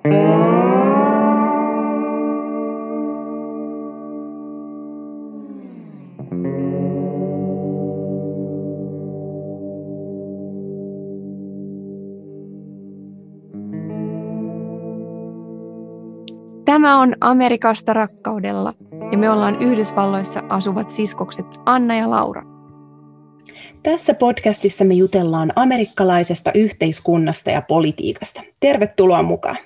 Tämä on Amerikasta rakkaudella ja me ollaan Yhdysvalloissa asuvat siskokset Anna ja Laura. Tässä podcastissa me jutellaan amerikkalaisesta yhteiskunnasta ja politiikasta. Tervetuloa mukaan!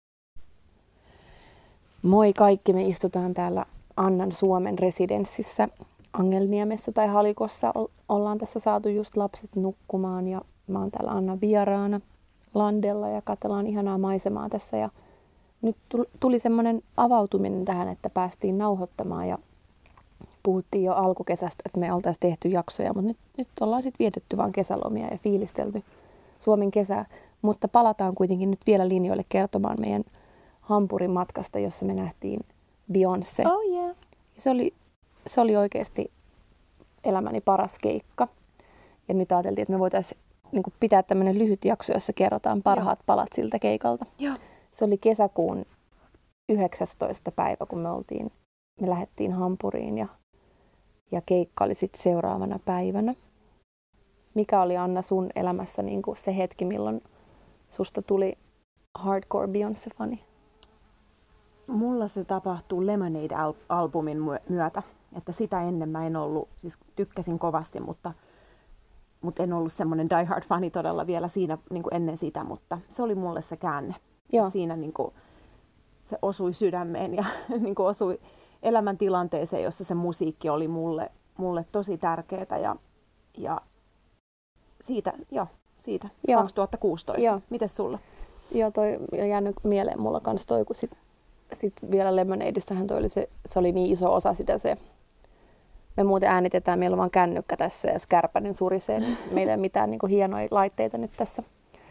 Moi kaikki, me istutaan täällä Annan Suomen residenssissä Angelniemessä tai Halikossa. Ollaan tässä saatu just lapset nukkumaan ja mä oon täällä Annan vieraana landella ja katsellaan ihanaa maisemaa tässä. Ja nyt tuli semmoinen avautuminen tähän, että päästiin nauhoittamaan ja puhuttiin jo alkukesästä, että me oltaisiin tehty jaksoja, mutta nyt ollaan sitten vietetty vaan kesälomia ja fiilistelty Suomen kesää. Mutta palataan kuitenkin nyt vielä linjoille kertomaan meidän Hampurin matkasta, jossa me nähtiin Beyoncé. Oh yeah. Se oli oikeasti elämäni paras keikka. Ja nyt ajateltiin, että me voitaisiin pitää tämmöinen lyhyt jakso, jossa kerrotaan parhaat palat siltä keikalta. Joo. Se oli kesäkuun 19. päivä, kun me lähdettiin Hampuriin ja keikka oli sitten seuraavana päivänä. Mikä oli, Anna, sun elämässä niin kuin se hetki, milloin susta tuli hardcore Beyoncé-fani? Mulla se tapahtuu Lemonade-albumin myötä. Että sitä ennen mä en ollut, siis tykkäsin kovasti, mutta en ollut semmoinen die hard fani todella vielä siinä niin kuin ennen sitä, mutta se oli mulle se käänne. Siinä niin kuin, se osui sydämeen ja niin kuin osui elämäntilanteeseen, jossa se musiikki oli mulle tosi tärkeää ja siitä 2016. Joo. Mites sulla? Joo, toi on jäänyt mieleen mulla kanssa toi, kun sit vielä Lemonadeissahan se oli niin iso osa sitä se. Me muuten äänitetään, meillä on vaan kännykkä tässä ja jos kärpänen surisee, niin meillä ei ole mitään niin kuin hienoja laitteita nyt tässä.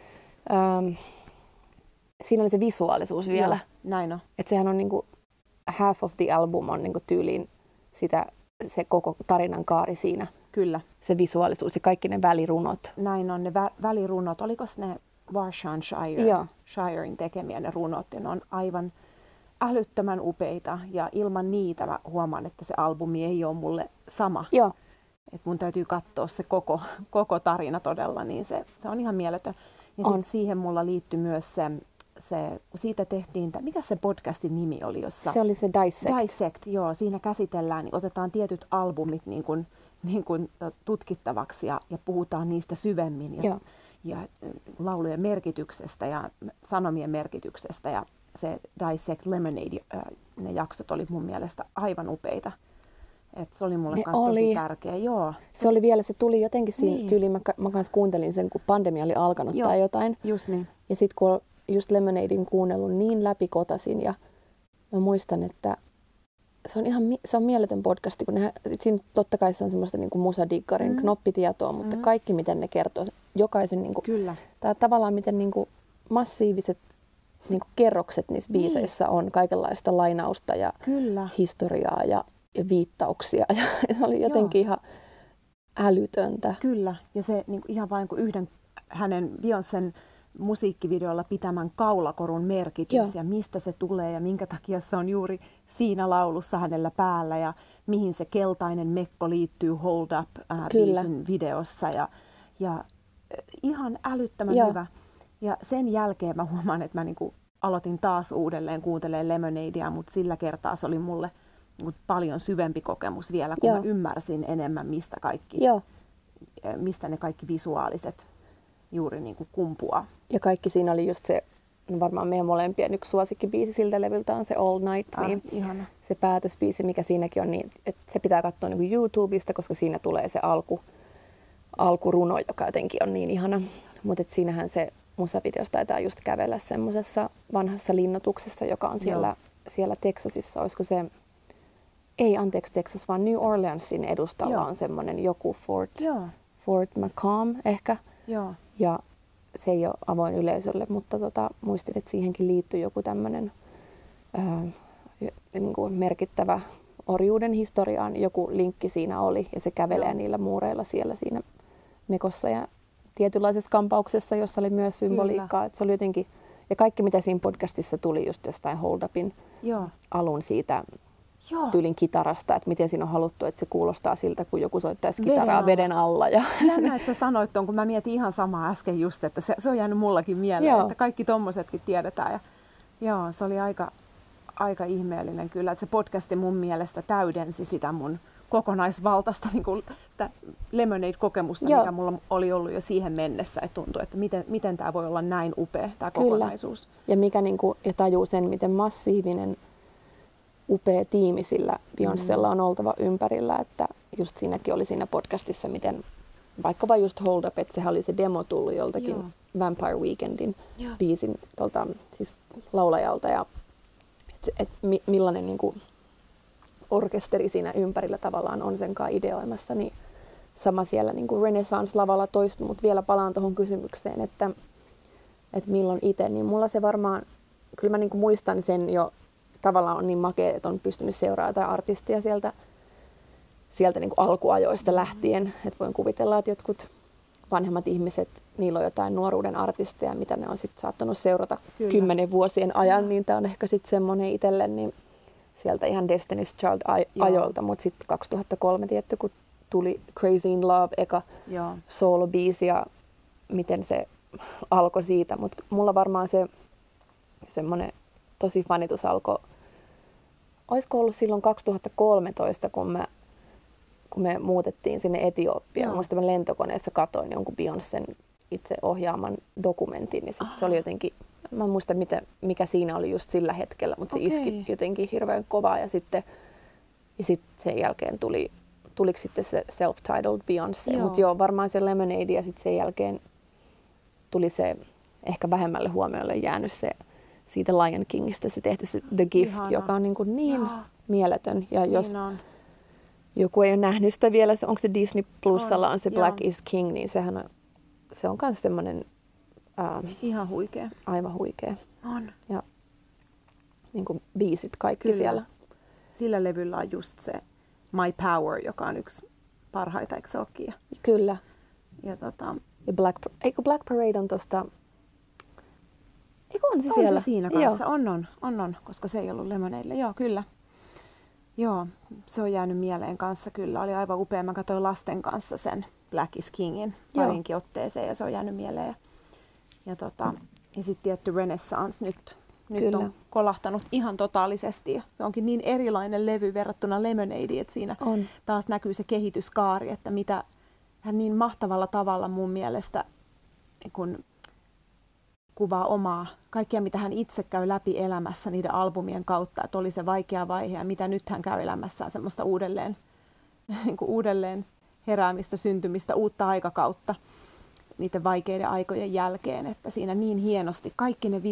Siinä oli se visuaalisuus vielä. Joo, näin on. Että sehän on niinku, half of the album on niinku tyyliin se koko tarinan kaari siinä. Kyllä. Se visuaalisuus ja kaikki ne välirunot. Näin on, ne välirunot. Olikos ne Shirein tekemiä ne runot? Ja ne on aivan älyttömän upeita ja ilman niitä mä huomaan, että se albumi ei ole mulle sama. Joo. Et mun täytyy katsoa se koko tarina todella, niin se on ihan mieletön. Ja siihen mulla liittyi myös se, kun siitä tehtiin, mikä se podcastin nimi oli? Se oli se Dissect. Dissect, joo. Siinä käsitellään, niin otetaan tietyt albumit niin kuin tutkittavaksi ja puhutaan niistä syvemmin ja laulujen merkityksestä ja sanomien merkityksestä. Ja se Dissect Lemonade, ne jaksot oli mun mielestä aivan upeita. Et se oli mulle kanssa tosi tärkeä. Joo. Se tuli jotenkin siinä tyyliin, mä kanssa kuuntelin sen, kun pandemia oli alkanut tai jotain. Just niin. Ja sitten kun just Lemonadein kuunnellut niin läpikotasin ja mä muistan, että se on mieletön podcasti, kun siinä totta kai se on semmoista niin kuin musadiggarin knoppitietoa, mutta kaikki miten ne kertoo, jokaisen niin kuin, tai tavallaan miten niin kuin massiiviset niin kuin kerrokset niissä biiseissä on, kaikenlaista lainausta ja historiaa ja viittauksia ja se oli jotenkin ihan älytöntä. Kyllä, ja se niin kuin ihan vain kuin yhden hänen Beyoncén musiikkivideolla pitämän kaulakorun merkitys ja mistä se tulee ja minkä takia se on juuri siinä laulussa hänellä päällä ja mihin se keltainen mekko liittyy Hold Up-biisin videossa ja ihan älyttömän hyvä. Ja sen jälkeen mä huomaan, että mä niinku aloitin taas uudelleen kuuntelemaan Lemonadea, mutta sillä kertaa se oli mulle niinku paljon syvempi kokemus vielä, kun mä ymmärsin enemmän, mistä ne kaikki visuaaliset juuri niin kuin kumpuaa. Ja kaikki siinä oli just se, varmaan meidän molempien yksi suosikkibiisi siltä levyltä on se All Night, niin ihana. Se päätösbiisi, mikä siinäkin on, niin että se pitää katsoa niin kuin YouTubesta, koska siinä tulee se alkuruno, joka jotenkin on niin ihana. Mutta siinähän se musavideossa taitaa just kävellä semmoisessa vanhassa linnoituksessa, joka on siellä Texasissa. Olisiko se, ei anteeksi Texas, vaan New Orleansin edustalla on semmoinen joku Fort McComb ehkä. Joo. Ja se ei ole avoin yleisölle, mutta muistin, että siihenkin liittyy joku tämmöinen niin kuin merkittävä orjuuden historiaan. Joku linkki siinä oli ja se kävelee niillä muureilla siellä siinä mekossa ja tietynlaisessa kampauksessa, jossa oli myös symboliikkaa. Että se oli Ja kaikki, mitä siinä podcastissa tuli just jostain Hold Upin alun siitä tyylin kitarasta, että miten siinä on haluttu, että se kuulostaa siltä, kun joku soittaisi kitaraa veden alla. Jännä, että sä sanoit ton, kun mä mietin ihan samaa äsken just, että se on jäänyt mullakin mieleen, että kaikki tommosetkin tiedetään. Ja se oli aika ihmeellinen kyllä, että se podcasti mun mielestä täydensi sitä mun kokonaisvaltaista niin kuin sitä Lemonade-kokemusta, mikä mulla oli ollut jo siihen mennessä, että tuntui, että miten tämä voi olla näin upea, tämä kokonaisuus. Ja mikä ja tajuu sen, miten massiivinen, upea tiimi sillä Beyoncélla on oltava ympärillä, että just siinäkin oli siinä podcastissa, miten vaikkapa just Hold Up, että sehän oli se demo tullut joltakin Vampire Weekendin biisin siis laulajalta ja millainen niin kuin orkesteri siinä ympärillä tavallaan on senkaan ideoimassa, niin sama siellä niin kuin Renaissance-lavalla toistui, mutta vielä palaan tuohon kysymykseen, että milloin itse, niin mulla se varmaan, kyllä mä niin kuin muistan sen jo, tavallaan on niin makea, että on pystynyt seuraamaan jotain artistia sieltä niin kuin alkuajoista lähtien, että voin kuvitella, että jotkut vanhemmat ihmiset, niillä on jotain nuoruuden artisteja, mitä ne on sitten saattanut seurata 10 vuosien ajan, niin tämä on ehkä sitten semmoinen itselle, niin sieltä ihan Destiny's Child-ajoilta, mutta sitten 2003 tietty, kun tuli Crazy in Love, eka solo-biisi ja miten se alkoi siitä, mutta mulla varmaan se semmoinen tosi fanitus alkoi, olisiko ollut silloin 2013, kun me muutettiin sinne Etiopiaan. Muista mä lentokoneessa katoin jonkun Beyoncén itse ohjaaman dokumentin, niin se oli jotenkin, mä en muista mikä siinä oli just sillä hetkellä, mutta se iski jotenkin hirveän kovaa ja sitten sen jälkeen tuliko sitten se self-titled Beyoncé, mutta varmaan se Lemonade ja sitten sen jälkeen tuli se ehkä vähemmälle huomiolle jäänyt se siitä Lion Kingistä se tehty se The Gift, joka on niin mieletön ja jos joku ei ole nähnyt sitä vielä, onko se Disney Plusalla on se Black is King, niin se on myös semmoinen ihan huikea. Aivan huikea. On. Ja niin kuin biisit kaikki siellä. Sillä levyllä on just se My Power, joka on yksi parhaita, eikö se olekin? Kyllä. Ja eikö Black Parade on tosta, eikö on se on siellä? Se siinä kanssa, on, koska se ei ollut Lemonadeille. Joo, kyllä. Joo, se on jäänyt mieleen kanssa kyllä. Oli aivan upea. Mä katsoin lasten kanssa sen Black is Kingin parinkin otteeseen ja se on jäänyt mieleen. Ja sitten tietty Renaissance nyt on kolahtanut ihan totaalisesti. Ja se onkin niin erilainen levy verrattuna Lemonadeen, että siinä taas näkyy se kehityskaari, että mitä hän niin mahtavalla tavalla mun mielestä kun kuvaa kaikkea, mitä hän itse käy läpi elämässä niiden albumien kautta, että oli se vaikea vaihe ja mitä nyt hän käy elämässään, semmoista uudelleen heräämistä, syntymistä, uutta aikakautta niiden vaikeiden aikojen jälkeen, että siinä niin hienosti kaikki ne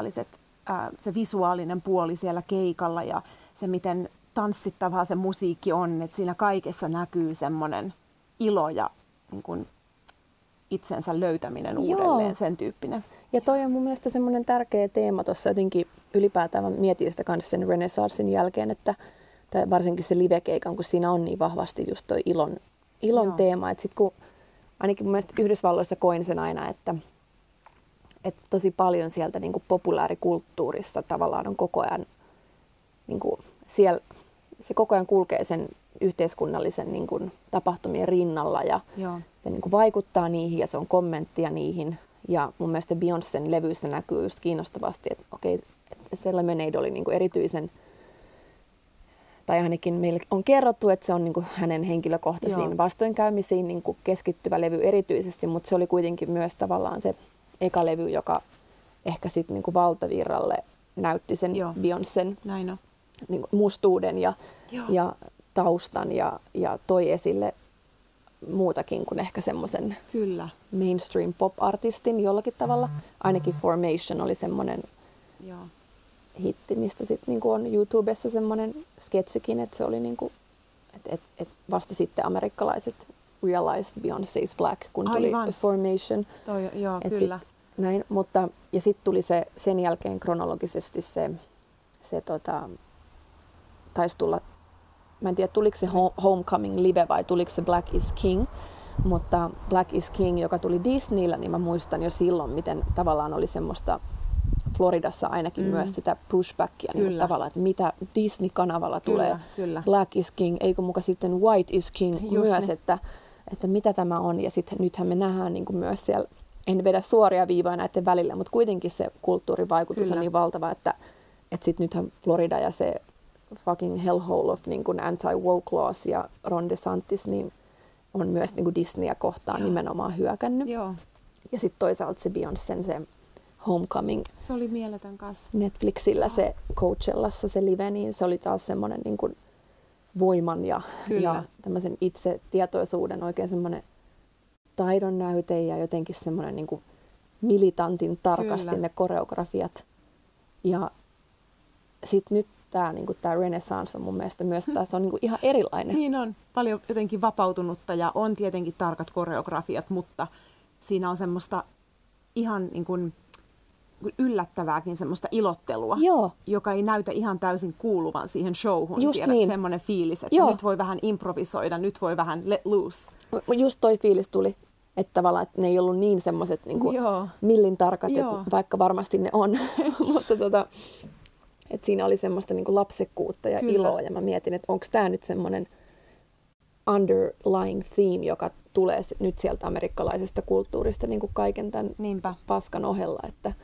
se visuaalinen puoli siellä keikalla ja se, miten tanssittavaa se musiikki on, että siinä kaikessa näkyy semmoinen ilo ja niin kuin itsensä löytäminen uudelleen, sen tyyppinen. Ja toi on mun mielestä semmoinen tärkeä teema tuossa jotenkin ylipäätään, mä mietin sitä kanssa sen Renaissancein jälkeen, että varsinkin se livekeikan, kun siinä on niin vahvasti just toi ilon teema, että sit kun ainakin mun mielestä Yhdysvalloissa koin sen aina, että tosi paljon sieltä niin kuin populaarikulttuurissa tavallaan on koko ajan, niin kuin siellä, se koko ajan kulkee sen yhteiskunnallisen niin kuin tapahtumien rinnalla ja se niin kuin vaikuttaa niihin ja se on kommenttia niihin. Ja mun mielestä Beyoncén levyissä näkyy just kiinnostavasti, että että se Lemonade oli niin kuin erityisen, tai ainakin meille on kerrottu, että se on niin kuin hänen henkilökohtaisiin vastoinkäymisiin niin kuin keskittyvä levy erityisesti, mutta se oli kuitenkin myös tavallaan se eka levy, joka ehkä sitten niin kuin valtavirralle näytti sen Beyoncén niin kuin mustuuden ja taustan ja toi esille muutakin kuin ehkä semmoisen mainstream pop-artistin jollakin tavalla. Ainakin Formation oli semmoinen hitti, mistä sitten niinku on YouTubessa semmoinen sketsikin, että se oli niinku, et vasta sitten amerikkalaiset realized Beyoncé's Black, kun tuli Formation. Kyllä. Näin, mutta ja sitten tuli sen jälkeen kronologisesti se taisi tulla, mä en tiedä tuliko se Homecoming live vai tuliko se Black is King, mutta Black is King, joka tuli Disneyllä, niin mä muistan jo silloin, miten tavallaan oli semmoista Floridassa ainakin myös sitä pushbackia niin tavallaan, että mitä Disney-kanavalla tulee. Kyllä. Black is king, eikö muka sitten white is king Just myös, niin. että mitä tämä on. Ja sitten nythän me nähdään niin kuin myös siellä, en vedä suoria viivoja näiden välillä, mutta kuitenkin se kulttuurivaikutus on niin valtava, että sitten nythän Florida ja se fucking hellhole of niin kuin anti-woke laws ja Ron DeSantis niin on myös niin kuin Disneyä kohtaan nimenomaan hyökännyt. Joo. Ja sitten toisaalta se Beyoncén, se Homecoming. Se oli mieletön kanssa. Netflixillä se Coachellassa se live, niin se oli taas semmoinen niin kuin voiman ja tämmöisen itsetietoisuuden oikein semmoinen taidon näyte ja jotenkin semmoinen niin kuin militantin tarkasti ne koreografiat. Ja sitten nyt tämä niin kuin Renaissance on mun mielestä myös taas on niin kuin ihan erilainen. Niin on. Paljon jotenkin vapautunutta ja on tietenkin tarkat koreografiat, mutta siinä on semmoista ihan niin kuin yllättävääkin semmoista ilottelua, joka ei näytä ihan täysin kuuluvan siihen showhun. Just niin. Semmoinen fiilis, että nyt voi vähän improvisoida, nyt voi vähän let loose. Just toi fiilis tuli, että tavallaan että ne ei ollut niin semmoiset niin kuin millin tarkat, vaikka varmasti ne on. Mutta että siinä oli semmoista niin kuin lapsekkuutta ja iloa ja mä mietin, että onko tämä nyt semmoinen underlying theme, joka tulee nyt sieltä amerikkalaisesta kulttuurista niin kuin kaiken tämän paskan ohella,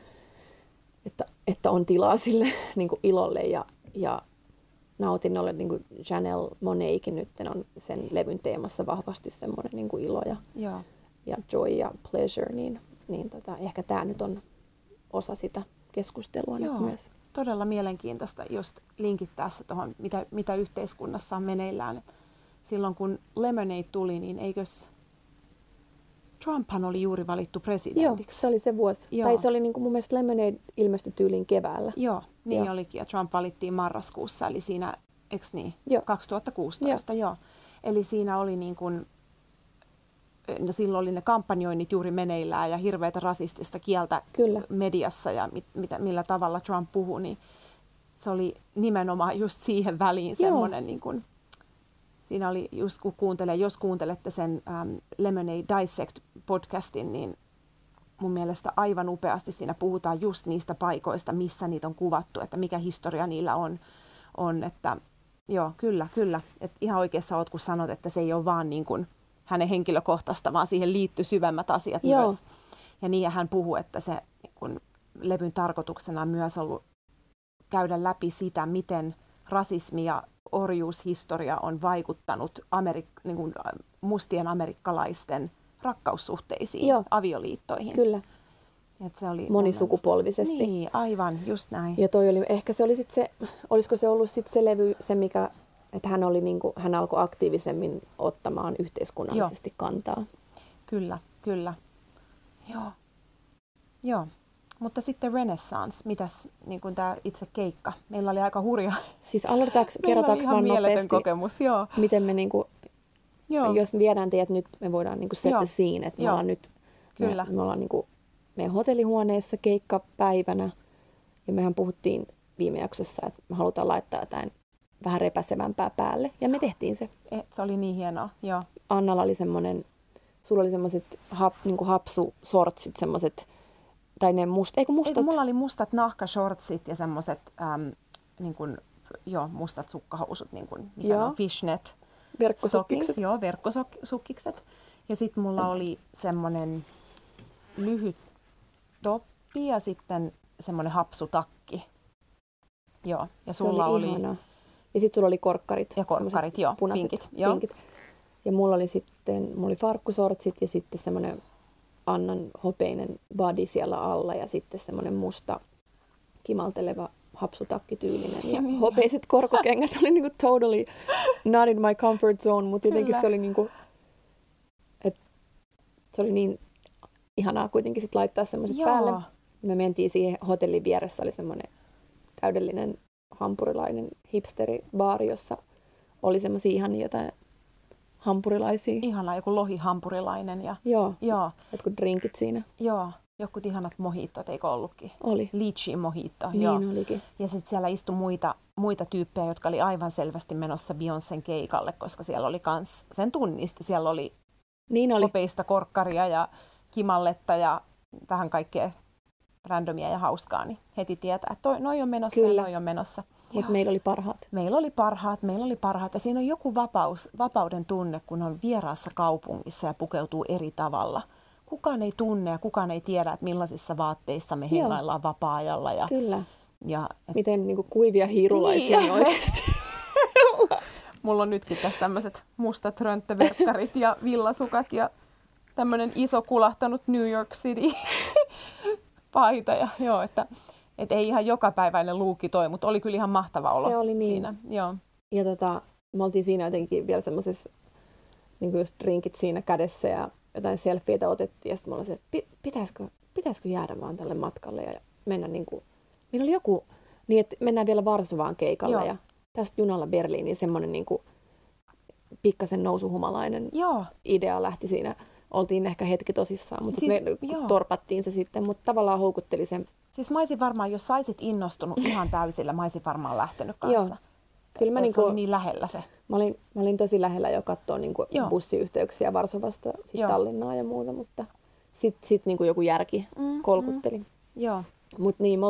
että on tilaa sille niin kuin ilolle ja nautinnolle, niin kuin Janelle Monáekin nyt on sen levyn teemassa vahvasti semmoinen niin kuin ilo ja joy ja pleasure, niin ehkä tämä nyt on osa sitä keskustelua nyt myös. Todella mielenkiintoista just linkittää se tuohon, mitä yhteiskunnassa on meneillään. Silloin kun Lemonade tuli, niin eikös Trumphan oli juuri valittu presidentiksi? Joo, se oli se vuosi. Tai se oli niin kuin mun mielestä Lemonade ilmestyi tyyliin keväällä. Joo, niin olikin. Ja Trump valittiin marraskuussa, eli siinä, eikö niin? 2016, joo. Eli siinä oli niin kuin, no silloin oli ne kampanjoinnit juuri meneillään ja hirveätä rasistista kieltä mediassa ja millä tavalla Trump puhui, niin se oli nimenomaan just siihen väliin semmoinen niin kuin, siinä oli just kun jos kuuntelette sen Lemonade Dissect-podcastin, niin mun mielestä aivan upeasti siinä puhutaan just niistä paikoista, missä niitä on kuvattu, että mikä historia niillä on että joo, kyllä. Että ihan oikeassa oot, kun sanot, että se ei ole vaan niin kuin hänen henkilökohtaista, vaan siihen liittyy syvemmät asiat myös. Ja niin hän puhuu, että se kun levyn tarkoituksena on myös ollut käydä läpi sitä, miten rasismi ja orjuushistoria on vaikuttanut niin kuin mustien amerikkalaisten rakkaussuhteisiin, avioliittoihin. Kyllä. Et se oli monisukupolvisesti. Niin, aivan, just näin. Ja toi oli, ehkä se oli sitten se, olisiko se ollut sitten se levy, se mikä, että hän alkoi aktiivisemmin ottamaan yhteiskunnallisesti kantaa. Kyllä. Joo. Mutta sitten Renaissance, mitäs niin kuin tämä itse keikka? Meillä oli aika hurja. Siis kerrotaanko vaan nopeasti, kokemus, miten me niinku, jos viedään teidät nyt, me voidaan niinku set the scene, että me ollaan nyt, me ollaan niinku meidän hotellihuoneessa keikkapäivänä ja mehän puhuttiin viime jaksossa, että me halutaan laittaa jotain vähän repäsevämpää päälle ja me tehtiin se. Se oli niin hienoa, joo. Annalla oli semmoinen, sulla oli semmoiset niinku hapsusortsit, semmoiset tai ne mustat. Mulla oli mustat nahkashortsit ja semmoiset niin mustat sukkahousut, niin kuin, mikä on fishnet. Verkkosukkikset. Joo, verkkosukkikset. Ja sitten mulla oli semmoinen lyhyt toppi ja sitten semmoinen hapsutakki. Joo, ja sulla oli ihanaa. Ja sitten sulla oli korkkarit. Ja korkkarit, joo, punaiset, pinkit. Ja mulla oli farkkusortsit ja sitten semmoinen Annan hopeinen body siellä alla ja sitten semmoinen musta kimalteleva hapsutakkityylinen. Ja hopeiset korkokengät oli niinku totally not in my comfort zone, mutta jotenkin se oli niinku, että se oli niin ihanaa kuitenkin sit laittaa semmoiset päälle. Me mentiin siihen hotellin vieressä, oli semmoinen täydellinen hampurilainen hipsteribaari, jossa oli semmoisia ihan jotain hampurilaisia. Ihanaa, joku lohihampurilainen. Ja, joo. Jotkut drinkit siinä. Joo, jokut ihanat mojitot, eikö ollutkin? Oli. Lychee mojito. Niin joo. Olikin. Ja sitten siellä istui muita tyyppejä, jotka oli aivan selvästi menossa Beyoncén keikalle, koska siellä oli kans, sen tunnisti, siellä oli hopeista korkkaria ja kimalletta ja vähän kaikkea randomia ja hauskaa, niin heti tietää, että noi on menossa Kyllä. ja noi on menossa. Mutta meillä oli parhaat. Meillä oli parhaat. Ja siinä on joku vapauden tunne, kun on vieraassa kaupungissa ja pukeutuu eri tavalla. Kukaan ei tunne ja kukaan ei tiedä, että millaisissa vaatteissa me hengaillaan vapaa-ajalla. Ja, Kyllä. Ja, Miten niin kuin kuivia hiirulaisia niin oikeasti. Mulla on nytkin tässä tämmöiset mustat rönttöverkkarit ja villasukat ja tämmöinen iso kulahtanut New York City paita. Ja, joo, että ei ihan jokapäiväinen luukki toi, mutta oli kyllä ihan mahtava olo se oli niin. siinä. Joo. Ja me oltiin siinä jotenkin vielä semmoisessa, niin kuin just drinkit siinä kädessä ja jotain selfieitä otettiin. Ja sitten mä olin se, että pitäisikö jäädä vaan tälle matkalle ja mennä niin kuin... Meillä oli joku, niin että mennään vielä Varsovaan keikalle. Joo. Ja tästä junalla Berliiniin semmoinen niin kuin pikkasen nousuhumalainen idea lähti siinä. Oltiin ehkä hetki tosissaan, mutta siis, me torpattiin se sitten, mutta tavallaan houkutteli sen. Siis mä olisin varmaan, jos saisit innostunut ihan täysillä, mä olisin varmaan lähtenyt kanssa. Joo. Kyllä mä se oli niin lähellä se. Mä olin tosi lähellä jo katsoa niin bussiyhteyksiä Varsovasta Tallinnaan ja muuta, mutta sitten niin joku järki kolkutteli. Joo. Mutta niin, me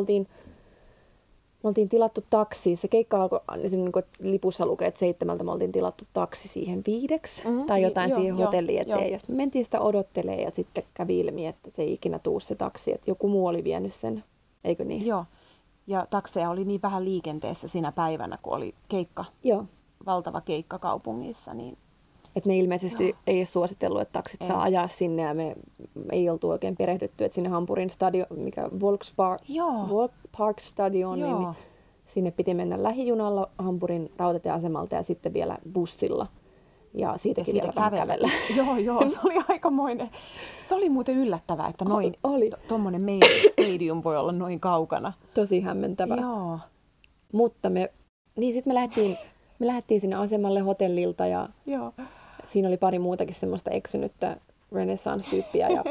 oltiin tilattu taksi. Se keikka alkoi, niin lipussa lukee, että 7 me oltiin tilattu taksi siihen 5 tai jotain siihen hotelliin eteen. Ja me mentiin sitä odottelemaan ja sitten kävi ilmi, että se ei ikinä tuu se taksi, että joku muu oli vienyt sen, eikö niin? Joo, ja takseja oli niin vähän liikenteessä sinä päivänä, kun oli keikka, valtava keikka kaupungissa. Niin... Että ne ilmeisesti ei ole suositellut, että taksit saa ajaa sinne ja me ei oltu oikein perehdytty, että sinne Hampurin stadion, mikä Volksparkstadion, niin sinne piti mennä lähijunalla Hampurin rautatieasemalta ja sitten vielä bussilla. Ja siitäkin vielä kävellä. Joo, se oli aikamoinen. Se oli muuten yllättävää, että noin tuommoinen main stadium voi olla noin kaukana. Tosi hämmentävää. Joo. Mutta sitten me lähdettiin sinne asemalle hotellilta ja siinä oli pari muutakin semmoista eksynyttä renaissance-tyyppiä ja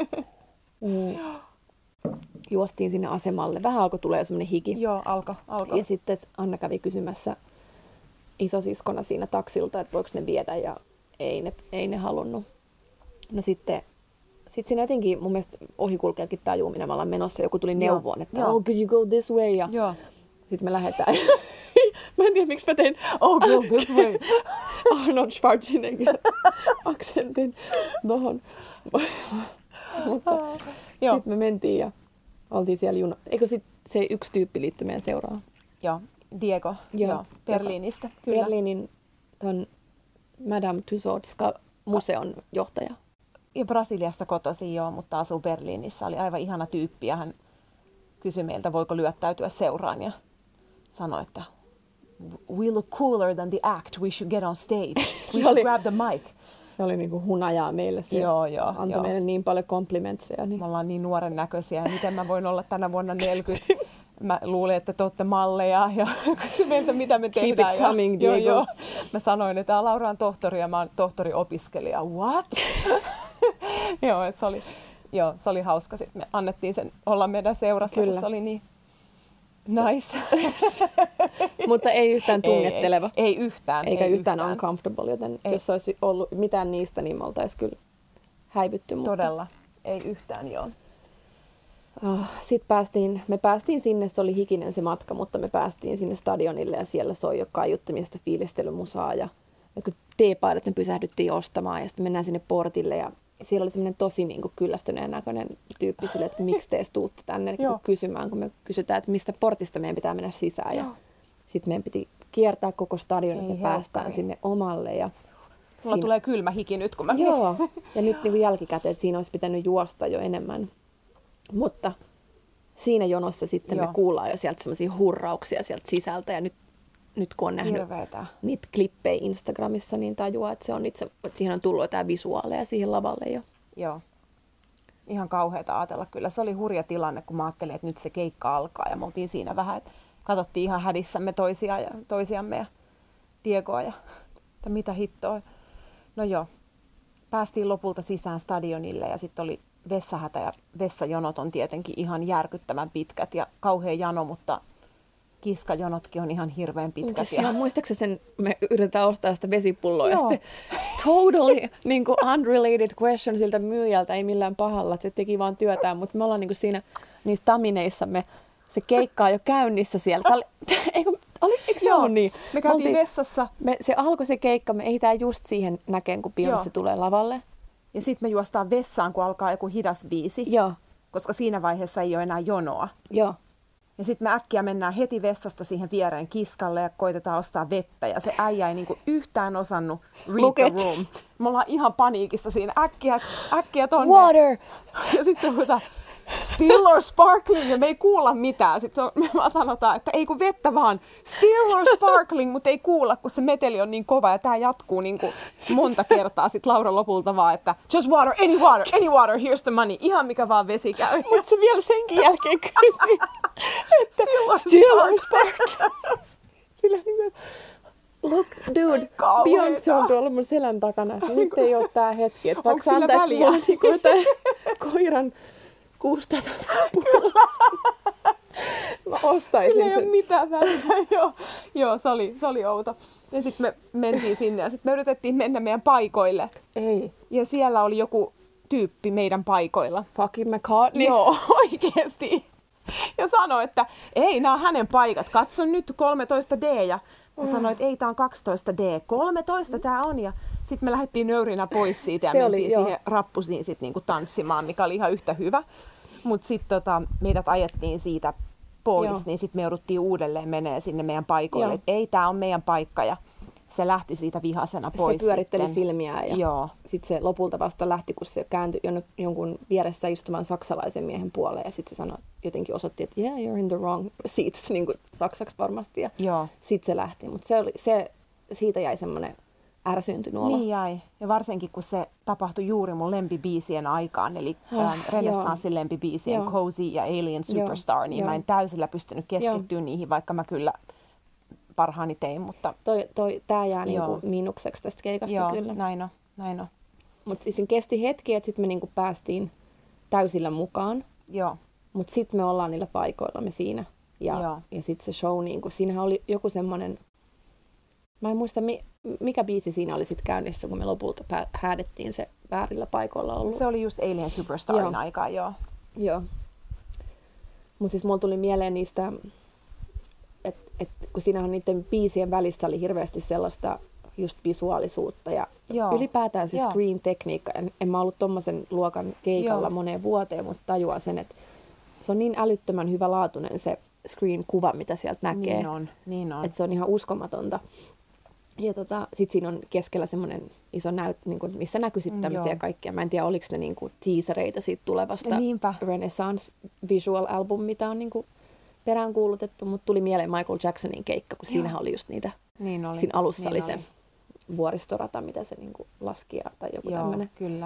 juostiin sinne asemalle. Vähän alkoi tulee semmoinen hiki. Joo, alkoi. Ja sitten Anna kävi kysymässä isosiskona siinä taksilta, että voiko ne viedä ja ei ne halunnut. No sitten siinä jotenkin mun mielestä ohikulkijatkin tajuu, minä me ollaan menossa. Joku tuli neuvoon, että could you go this way? Ja sitten me lähdetään. Mä en tiedä, miksi mä tein go this way. Arnold Schwarzenegger aksentin tohon. Mutta sitten me mentiin ja oltiin siellä junalla. Eikö se yksi tyyppi liittyi meidän seuraan? Joo, Diego. Joo, Berliinistä. Kyllä. Berliinin ton Madame Tussauds museon johtaja. Ja Brasiliassa kotoisin mutta asuu Berliinissä. Oli aivan ihana tyyppi ja hän kysyi meiltä, voiko lyöttäytyä seuraan ja sanoi, että we look cooler than the act, we should get on stage, we should grab the mic. Se oli niinku hunajaa meille. Se antoi meille niin paljon komplimentseja. Niin. Me ollaan niin nuoren näköisiä. Miten mä voin olla tänä vuonna 40? Mä luulin, että te olette malleja ja kysyin meiltä, mitä me tehdään. Keep it coming, Diego. Mä sanoin, että Laura on tohtori ja mä oon tohtoriopiskelija. What? että se oli hauska. Sitten me annettiin sen olla meidän seurassa, kun se oli niin nice. Mutta ei yhtään tungetteleva. Ei yhtään. Eikä yhtään uncomfortable, joten jos olisi ollut mitään niistä, niin me oltaisiin kyllä häivytty. Todella. Ei yhtään, Sitten me päästiin sinne, se oli hikinen se matka, mutta me päästiin sinne stadionille ja siellä soi jo kaiuttamista fiilistelymusaa ja jotkut teepaidat me pysähdyttiin ostamaan ja sitten mennään sinne portille ja siellä oli semmoinen tosi niin kuin kyllästyneen näköinen tyyppi sille, että miksi te edes tuutte tänne kysymään, kun me kysytään, että mistä portista meidän pitää mennä sisään ja sitten meidän piti kiertää koko stadion, että me päästään sinne omalle ja mulla tulee kylmä hiki nyt, kun mä ja nyt niin jälkikäteen, että siinä olisi pitänyt juosta jo enemmän. Mutta siinä jonossa sitten me kuullaan jo sieltä semmoisia hurrauksia sieltä sisältä. Ja nyt kun on nähnyt niitä klippejä Instagramissa, niin tajuaa, että että siihen on tullut jotain visuaaleja siihen lavalle jo. Joo. Ihan kauheata ajatella kyllä. Se oli hurja tilanne, kun mä ajattelin, että nyt se keikka alkaa. Ja me oltiin siinä vähän, että katsottiin ihan hädissämme toisiamme ja Diegoa ja että mitä hittoa. No joo, päästiin lopulta sisään stadionille ja sitten oli vessahätä ja vessajonot on tietenkin ihan järkyttävän pitkät ja kauhea jano, mutta kiskajonotkin on ihan hirveän pitkät. Muistaakseni sen, me yritetään ostaa sitä vesipulloa ja sitten totally niin kuin unrelated question siltä myyjältä, ei millään pahalla, että se teki vaan työtään, mutta me ollaan niin kuin siinä niissä tamineissamme se keikka on jo käynnissä siellä. Eikö se ollut niin? Me käytiin vessassa. Se alkoi se keikka, me ehditään just siihen näkeen, kun Beyoncé tulee lavalle. Ja sitten me juostaan vessaan, kun alkaa joku hidas biisi. Joo. Koska siinä vaiheessa ei ole enää jonoa. Joo. Ja sitten me äkkiä mennään heti vessasta siihen viereen kiskalle ja koitetaan ostaa vettä. Ja se äijä ei niinku yhtään osannut read the room. Me ollaan ihan paniikissa siinä. Äkkiä tonne. Water! Ja sitten se huutaa, still or sparkling, ja me ei kuulla mitään. Sitten me vaan sanotaan, että ei kun vettä vaan, still or sparkling, mutta ei kuulla, kun se meteli on niin kova. Ja tämä jatkuu niin kuin monta kertaa. Sitten Laura lopulta vaan, että just water, any water, here's the money. Ihan mikä vaan vesi käy. Mutta se vielä senkin jälkeen kysyi, että still or sparkling. Sillä niin kuin, look, dude, Beyoncé on tuolla mun selän takana. Nyt ei ole tää hetki. Että vaikka sä antaisit mulle niin jotain koiran kuusta tässä puolella. Mä ostaisin sen. Ei ole mitään väliä. Joo, se oli outo. Ja sitten me mentiin sinne ja sitten me yritettiin mennä meidän paikoille. Ei. Ja siellä oli joku tyyppi meidän paikoilla. Fucking McCartney. Joo, oikeesti. Ja sanoi, että ei, nämä on hänen paikat. Katso nyt 13D. Ja mä sanoin, että ei, tää on 12D. 13 tää on. Ja sitten me lähdettiin nöyrinä pois siitä ja mentiin siihen rappusiin sit niinku tanssimaan, mikä oli ihan yhtä hyvä. Mutta sitten meidät ajettiin siitä pois, niin sitten me jouduttiin uudelleen menee sinne meidän paikoille. Ei, tää on meidän paikka. Ja se lähti siitä vihasena pois. Se pyöritteli silmiään ja sitten se lopulta vasta lähti, kun se kääntyi jonkun vieressä istuvan saksalaisen miehen puoleen. Ja sitten se sanoi, jotenkin osoitti, että yeah, you're in the wrong seats, niin kuin saksaksi varmasti. Ja sitten se lähti. Mutta siitä jäi semmoinen ärsyntynyt olo. Niin jäi. Ja varsinkin, kun se tapahtui juuri mun lempibiisien aikaan, eli Renaissanssin lempibiisien Cozy ja Alien Superstar, niin mä en täysillä pystynyt keskittyä niihin, vaikka mä kyllä parhaani tein, mutta tää jää niinku miinukseksi tästä keikasta kyllä. Näin on. Mutta siis kesti hetki, että sitten me niinku päästiin täysillä mukaan. Joo. Mutta sitten me ollaan niillä paikoillamme siinä. Ja sitten se show, niinku, siinähän oli joku semmoinen, mä en muista mikä biisi siinä oli sitten käynnissä, kun me lopulta häädettiin se väärillä paikoilla ollut. Se oli just Alien Superstarin aikaa, Joo. Mutta siis mulla tuli mieleen niistä, kun siinähän niiden biisien välissä oli hirveästi sellaista just visuaalisuutta ja ylipäätään se screen-tekniikka. En mä ollut tommosen luokan keikalla moneen vuoteen, mutta tajuan sen, että se on niin älyttömän hyvälaatuinen se screen-kuva, mitä sieltä näkee. Niin on. Että se on ihan uskomatonta. Ja sit siinä on keskellä semmoinen iso niinku, missä näkyy sitten tämmöisiä ja kaikkia. Mä en tiedä, oliko ne niinku teasereita siitä tulevasta Renaissance Visual Album, mitä on niinku peräänkuulutettu, mutta tuli mieleen Michael Jacksonin keikka, kun siinähän oli just niitä. Niin oli. Siinä alussa oli se vuoristorata, mitä se niinku laski tai joku tämmöinen. Kyllä.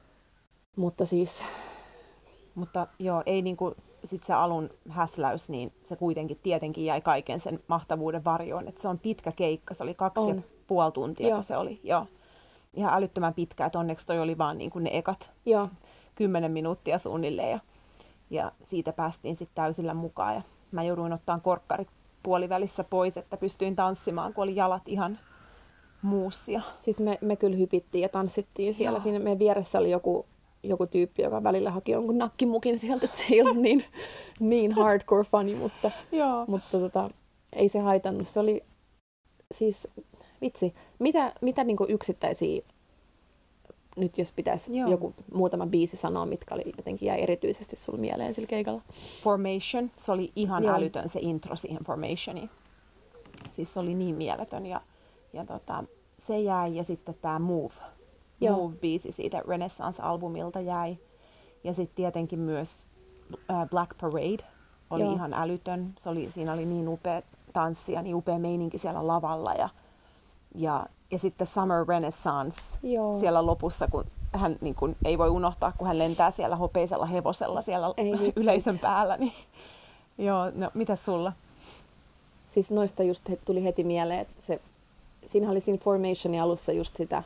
Mutta ei niinku sit se alun häsläys, niin se kuitenkin tietenkin jäi kaiken sen mahtavuuden varjoon. Et se on pitkä keikka, se oli 2,5 tuntia, kun se oli. Joo. Ihan älyttömän pitkä, että onneksi toi oli vaan niinku ne ekat 10 minuuttia suunnilleen. Ja siitä päästiin sitten täysillä mukaan. Ja mä jouduin ottaa korkkarit puolivälissä pois, että pystyin tanssimaan, kun oli jalat ihan muussia. Siis me kyllä hypittiin ja tanssittiin siellä. Siinä meidän vieressä oli joku tyyppi, joka välillä haki jonkun nakkimukin sieltä, että se ei ollut niin hardcore funny, mutta ei se haitannut. Se oli siis, vitsi, mitä niinku yksittäisiä, nyt jos pitäisi joku muutama biisi sanoa, mitkä oli jotenkin jäi erityisesti sulle mieleen sillä keikalla? Formation, se oli ihan älytön se intro siihen Formationiin. Siis se oli niin mieletön ja se jäi ja sitten tämä Move-biisi siitä Renaissance-albumilta jäi. Ja sitten tietenkin myös Black Parade oli ihan älytön. Siinä oli niin upea tanssi ja niin upea meininki siellä lavalla. Ja sitten Summer Renaissance siellä lopussa, kun hän niin kun, ei voi unohtaa, kun hän lentää siellä hopeisella hevosella siellä yleisön päällä. Niin, mitäs sulla? Siis noista just tuli heti mieleen, että siinä oli siinä Formationin alussa just sitä,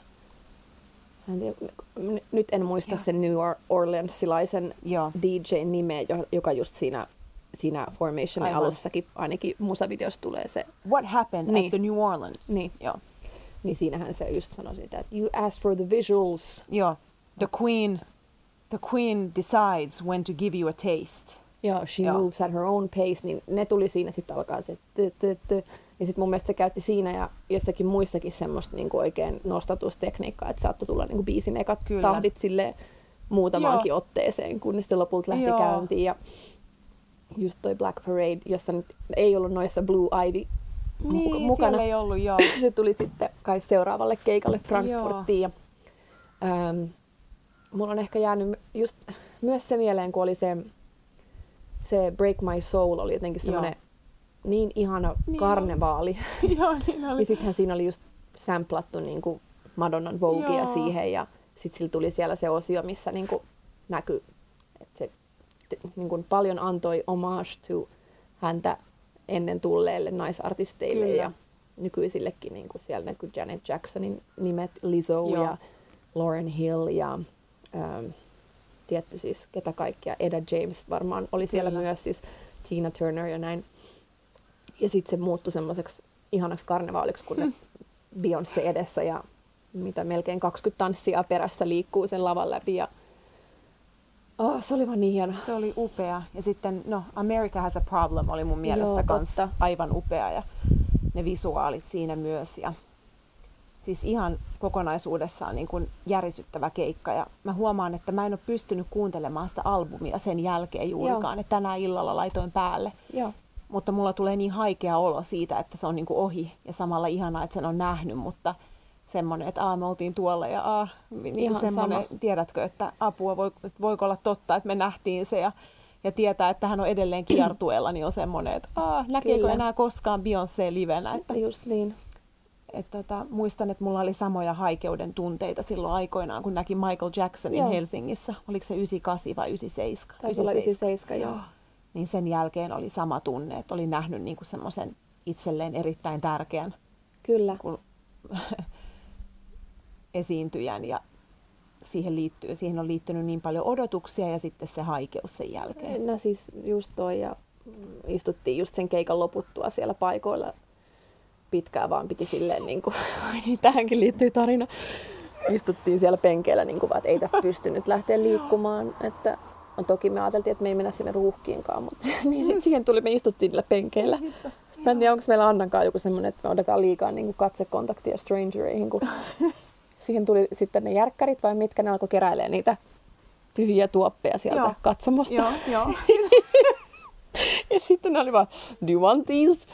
nyt en muista sen New Orleansilaisen DJ-nimeä, joka just siinä Formationin alussakin ainakin musavideossa tulee se. What happened at the New Orleans? Niin siinähän se just sanoi sitä, että you asked for the visuals. The queen decides when to give you a taste. Joo, She Moves at Her Own Pace, niin ne tuli siinä, sitten alkaa se ja sitten mun mielestä se käytti siinä ja jossakin muissakin semmoista niinku oikein nostatustekniikkaa, että saattoi tulla niinku biisin ekat tahdit silleen muutamaankin otteeseen, kunnes se lopulta lähti käyntiin. Ja just toi Black Parade, jossa nyt ei ollut noissa Blue Ivy mukana. Ei ollut, joo. Se tuli sitten kai seuraavalle keikalle Frankfurtiin. Ja, mulla on ehkä jäänyt just myös se mieleen, kun oli se Break My Soul, oli jotenkin semmoinen niin ihana karnevaali. Joo, niin oli. Ja sittenhän siinä oli just samplattu niinku Madonnan Voguea siihen ja sitten sillä tuli siellä se osio, missä niinku näkyi, että se niinku paljon antoi homage to häntä ennen tulleille naisartisteille ja nykyisillekin. Niinku siellä näkyi Janet Jacksonin nimet, Lizzo ja Lauryn Hill ja tietty siis ketä kaikkia, Etta James varmaan oli siellä myös, siis Tina Turner ja näin. Ja sitten se muuttui semmoiseksi ihanaksi karnevaaliksi, kun ne Beyoncé edessä ja mitä melkein 20 tanssia perässä liikkuu sen lavan läpi. Ja se oli vaan niin hieno. Se oli upea. Ja sitten, America Has a Problem oli mun mielestä kanssa aivan upea. Ja ne visuaalit siinä myös. Ja siis ihan kokonaisuudessaan niin kuin järisyttävä keikka. Ja mä huomaan, että mä en ole pystynyt kuuntelemaan sitä albumia sen jälkeen juurikaan. Että tänään illalla laitoin päälle. Joo. Mutta mulla tulee niin haikea olo siitä, että se on niin kuin ohi. Ja samalla ihanaa, että sen on nähnyt. Mutta semmoinen, että me oltiin tuolla ja niin semmoinen, tiedätkö, että apua, voiko olla totta, että me nähtiin se. Ja tietää, että hän on edelleen kiertueella, niin on semmoinen, että näkeekö enää koskaan Beyoncé livenä. Että, just niin. Muistan, että mulla oli samoja haikeuden tunteita silloin aikoinaan, kun näki Michael Jacksonin Helsingissä. Oliko se 98 vai 97? Taisi olla 97, joo. Niin sen jälkeen oli sama tunne, että oli nähnyt niinku semmoisen itselleen erittäin tärkeän esiintyjän ja siihen on liittynyt niin paljon odotuksia ja sitten se haikeus sen jälkeen. No siis just toi ja istuttiin just sen keikan loputtua siellä paikoilla pitkään, piti silleen niinku, niin tähänkin liittyy tarina. Istuttiin siellä penkeillä niinku vaan, että ei tästä pystynyt lähteä liikkumaan, että toki me ajateltiin, että me ei mennä sinne ruuhkiinkaan, mutta niin sitten siihen tuli, me istuttiin niillä penkeillä. Sitten mä en tiedä, onko meillä Annankaan joku semmoinen, että me odotetaan liikaa niin kuin katsekontaktia strangereihin, kun siihen tuli sitten ne järkkärit vai mitkä, ne alkoi keräilemään niitä tyhjiä tuoppeja sieltä katsomosta. Joo. Ja sitten ne oli vaan, do you want these?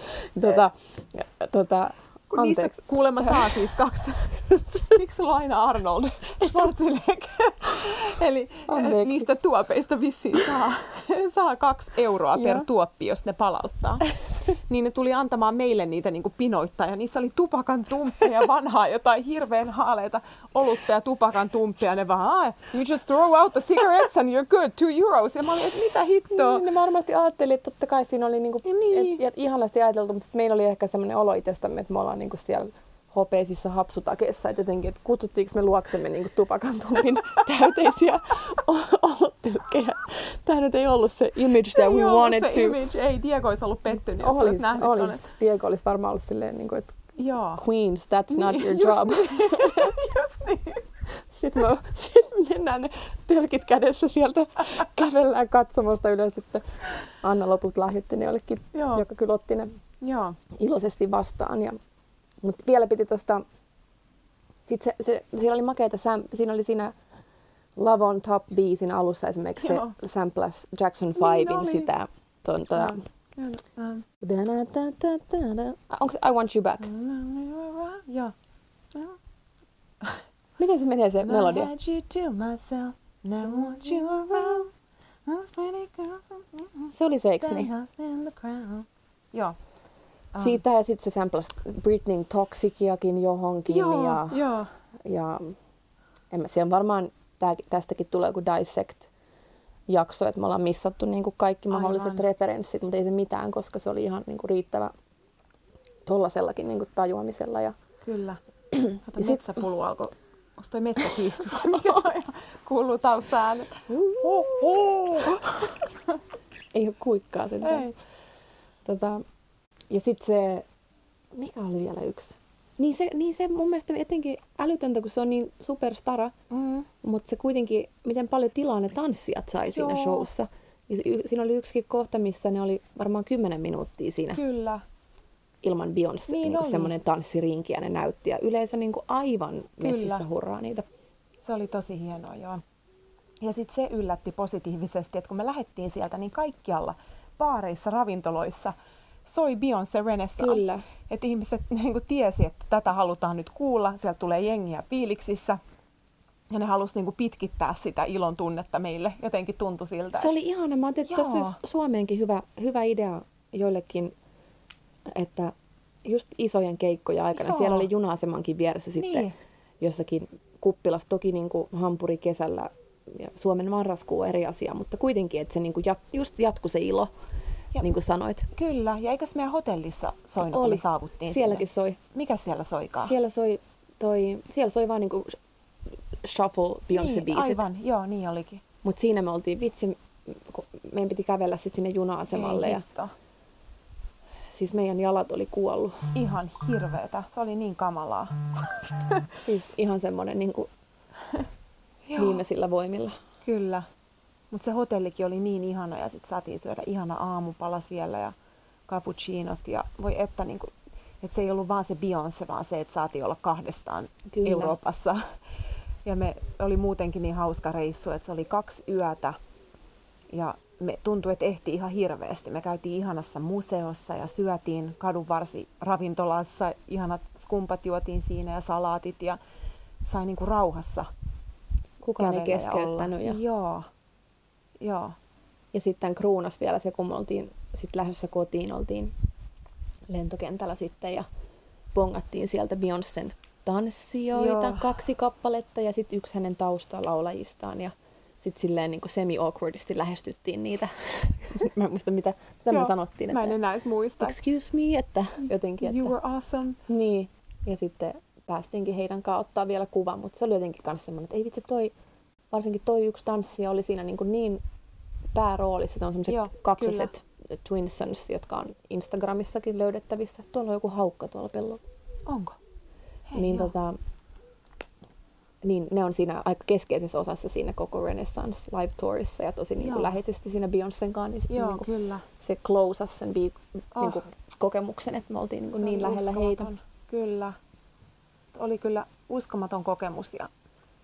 Kun niistä kuulemma saa siis 2. Miksi sulla on aina Arnold Schwarzenegger? Eli niistä tuopeista vissiin saa 2 euroa per tuoppi, jos ne palauttaa. Niin ne tuli antamaan meille niitä niin kuin pinoittaa. Ja niissä oli tupakan tumppeja, vanhaa jotain hirveän haaleita olutta ja tupakan tumppeja. Ne vaan, you just throw out the cigarettes and you're good, 2 euros. Ja mä olin, että mitä hittoa? Ne varmasti ajatteli, että totta kai siinä oli niinku, ihanasti ajateltu, mutta meillä oli ehkä semmoinen olo itsestämme, että me ollaan niinku siellä hopeisissa hapsutakeissa, että jotenkin, että kutsuttiinko me luoksemme niinku tupakantumpin täyteisiä oluttylkkejä. Tämä nyt ei ollut se image that we wanted to. Image. Ei, Diego olisi ollut pettynyt, jos olisi nähnyt tuonne. Diego olisi varmaan ollut silleen, niinku, että Queens, that's not your job. Just niin. Sitten me mennään ne tölkit kädessä sieltä, kävellään katsomosta ylös. Sitten Anna lopulta lahjoitti ne jollekin, joka kyllä otti ne iloisesti vastaan. Mutta vielä piti tuosta, siellä oli makeita, siinä oli siinä Love on Top-biisin alussa esimerkiksi se samplas Jackson 5in sitä. Onko I Want You Back? Joo. Miten se menee se melodia? Se oli se, eikö niin? Joo. Siitä ja sitten se samplas Britneyn Toxiciakin johonkin. Ja siellä varmaan tästäkin tulee joku Dissect-jakso, että me ollaan missattu niinku kaikki mahdolliset referenssit, mutta ei se mitään, koska se oli ihan niinku riittävä tollasellakin niinku tajuamisella. Kyllä. Metsäpulu alkoi. Onko toi metsäkiihky? Mikä toi kuuluu tausta-äänet? Ei ole kuikkaa sen. Ei. Ja sitten se, mikä oli vielä yksi? Niin se mun mielestä etenkin älytöntä, kun se on niin superstara, mutta se kuitenkin, miten paljon tilaa ne tanssijat sai siinä showssa. Siinä oli yksikin kohta, missä ne oli varmaan 10 minuuttia siinä. Kyllä. Ilman Beyoncé, niin semmoinen tanssirinki ja ne näytti. Ja yleisö niin kuin aivan messissä hurraa niitä. Se oli tosi hienoa, joo. Ja sitten se yllätti positiivisesti, että kun me lähdettiin sieltä, niin kaikkialla baareissa, ravintoloissa soi Beyoncé Renaissance. Kyllä. Että ihmiset niin kuin tiesi, että tätä halutaan nyt kuulla. Sieltä tulee jengiä fiiliksissä. Ja ne halusi niin kuin pitkittää sitä ilon tunnetta meille. Jotenkin tuntui siltä. Se oli ihana. Mä ajattelin, että tuossa olisi Suomeenkin hyvä idea joillekin, että just isojen keikkojen aikana. Joo. Siellä oli juna-asemankin vieressä sitten jossakin kuppilassa. Toki niin kuin hampuri kesällä ja Suomen marraskuu on eri asia, mutta kuitenkin, että se niin kuin just jatkui se ilo, niin kuin sanoit. Kyllä, ja eikös meidän hotellissa soinut, kun me saavuttiin sielläkin sinne? soi. Mikä siellä soikaan? Siellä soi vaan niin kuin shuffle Beyoncé-biisit. Aivan, joo, niin olikin. Mutta siinä me oltiin, meidän piti kävellä sitten sinne juna-asemalle. Ja siis meidän jalat oli kuollut. Ihan hirveetä, se oli niin kamalaa. Siis ihan semmoinen niin kuin viimeisillä voimilla. Kyllä, mutta se hotellikin oli niin ihana ja sitten saatiin syödä ihana aamupala siellä ja cappuccinot ja voi että niin kuin, että se ei ollut vaan se Beyoncé, vaan se, että saatiin olla kahdestaan Euroopassa. Ja me oli muutenkin niin hauska reissu, että se oli 2 yötä ja me tuntui, että ehti ihan hirveästi. Me käytiin ihanassa museossa ja syötiin kadunvarsiravintolassa, ihanat skumpat juotiin siinä ja salaatit ja sai niinku rauhassa. Kukaan ei keskeyttänyt. Joo. Ja sitten kruunas vielä se, kun me oltiin sit lähdössä kotiin, oltiin lentokentällä sitten ja bongattiin sieltä Beyoncén tanssijoita, 2 kappaletta ja sitten 1 hänen taustalaulajistaan ja sitten silleen niin kuin semi-awkwardisti lähestyttiin niitä. Mä en muista, mitä me sanottiin. Että, mä en enää edes muista. Excuse me, että jotenkin. Että, you were awesome. Niin, ja sitten päästiinkin heidän kanssaan ottaa vielä kuva, mutta se oli jotenkin myös semmoinen, että ei vitsi varsinkin toi 1 tanssija oli siinä niin pääroolissa. Se on semmoiset kaksoset Twin Sons, jotka on Instagramissakin löydettävissä. Tuolla on joku haukka tuolla pellolla. Onko? Hei, niin ne on siinä aika keskeisessä osassa siinä koko Renaissance Live Tourissa ja tosi niin kuin läheisesti siinä Beyoncén kanssa. Niin niin kyllä. Se closasi sen niin kuin kokemuksen, että me oltiin niin lähellä heitä. Kyllä. Oli kyllä uskomaton kokemus. Ja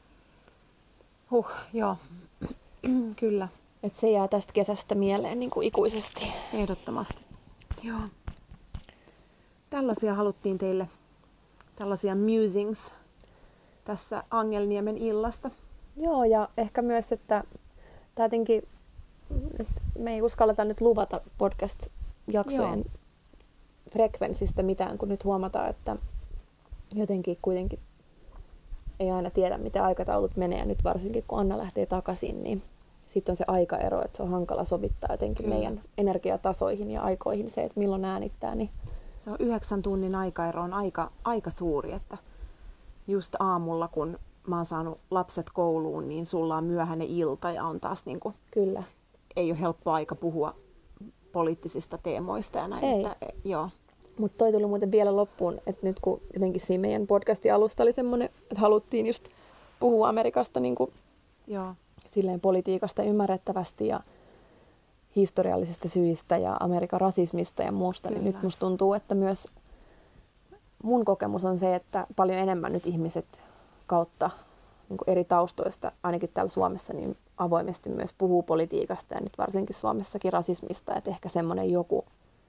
joo. Kyllä. Et se jää tästä kesästä mieleen niin kuin ikuisesti. Ehdottomasti. Joo. Tällaisia haluttiin teille, tällaisia musings tässä Angelniemen illasta. Joo, ja ehkä myös, että jotenkin, me ei uskalleta nyt luvata podcast-jaksojen frekvenssistä mitään, kun nyt huomataan, että jotenkin kuitenkin ei aina tiedä, miten aikataulut menee. Ja nyt varsinkin, kun Anna lähtee takaisin, niin sitten on se aikaero, että se on hankala sovittaa jotenkin meidän energiatasoihin ja aikoihin se, että milloin äänittää. Niin se on 9 tunnin aikaero on aika suuri, että just aamulla, kun mä oon saanut lapset kouluun, niin sulla on myöhäinen ilta ja on taas niin kuin, kyllä. Ei ole helppo aika puhua poliittisista teemoista ja näin. Ei. Joo. Mutta toi tuli muuten vielä loppuun, että nyt kun jotenkin siinä meidän podcastin alusta oli semmoinen, että haluttiin just puhua Amerikasta niin kuin silleen politiikasta ymmärrettävästi ja historiallisista syistä ja Amerikan rasismista ja muusta, niin nyt musta tuntuu, että myös mun kokemus on se, että paljon enemmän nyt ihmiset kautta niin kuin eri taustoista, ainakin täällä Suomessa, niin avoimesti myös puhuu politiikasta ja nyt varsinkin Suomessakin rasismista, että ehkä semmoinen joku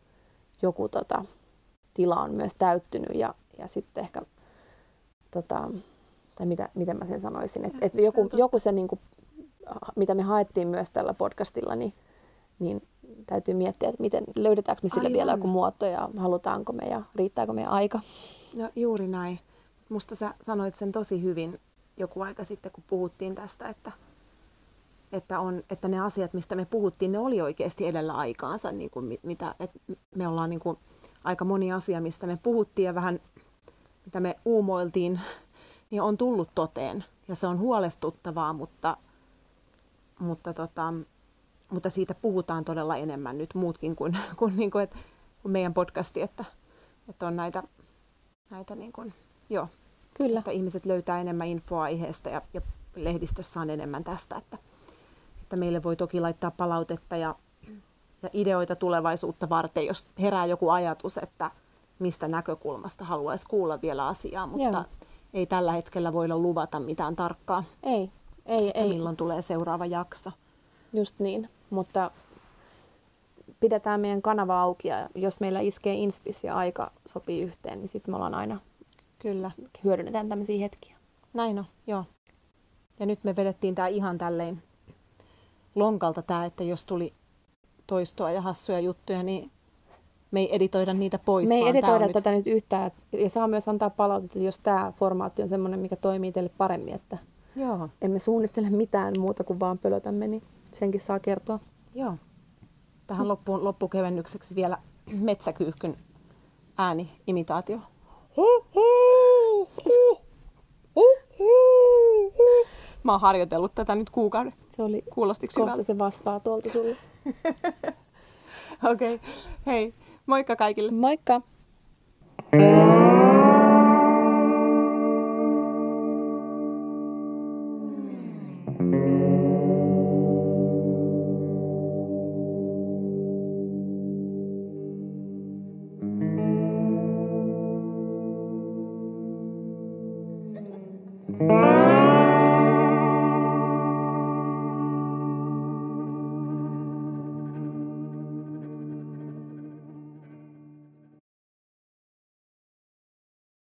tila on myös täyttynyt ja sitten ehkä, tai miten mä sen sanoisin, että joku se, niin kuin, mitä me haettiin myös tällä podcastilla, niin täytyy miettiä, että miten löydetäänkö me sille vielä joku muoto ja halutaanko me ja riittääkö meidän aika. No juuri näin. Musta sä sanoit sen tosi hyvin joku aika sitten, kun puhuttiin tästä, että ne asiat, mistä me puhuttiin, ne oli oikeasti edellä aikaansa. Niin kuin että me ollaan niin kuin aika moni asia, mistä me puhuttiin ja vähän mitä me uumoiltiin, niin on tullut toteen. Ja se on huolestuttavaa, mutta siitä puhutaan todella enemmän nyt muutkin kuin meidän podcasti, että on näitä niin kuin, Kyllä. Että ihmiset löytää enemmän infoa aiheesta ja lehdistössä on enemmän tästä, että Että meille voi toki laittaa palautetta ja ideoita tulevaisuutta varten, jos herää joku ajatus, että mistä näkökulmasta haluaisi kuulla vielä asiaa, mutta ei tällä hetkellä voida luvata mitään tarkkaa, Ei. milloin tulee seuraava jakso. Just niin, mutta pidetään meidän kanava auki ja jos meillä iskee inspis ja aika sopii yhteen, niin sitten me ollaan aina, Kyllä. hyödynnetään tämmöisiä hetkiä. Näin on, joo. Ja nyt me vedettiin tää ihan tälleen lonkalta tää, että jos tuli toistoa ja hassuja juttuja, niin me ei editoida niitä pois. Me ei vaan editoida tää tätä nyt yhtään ja saa myös antaa palautetta, jos tämä formaatti on semmoinen, mikä toimii teille paremmin, että Joo, emme suunnittele mitään muuta kuin vaan pölötämme, niin senkin saa kertoa. joo. Tähän loppukevennykseksi vielä metsäkyyhkyn ääni-imitaatio. Mä oon harjoitellut tätä nyt kuukauden. Se oli Kuulostiko kohta hyvältä? se vastaa tuolta sulle. Okei. Hei, moikka kaikille. Moikka! Thank you.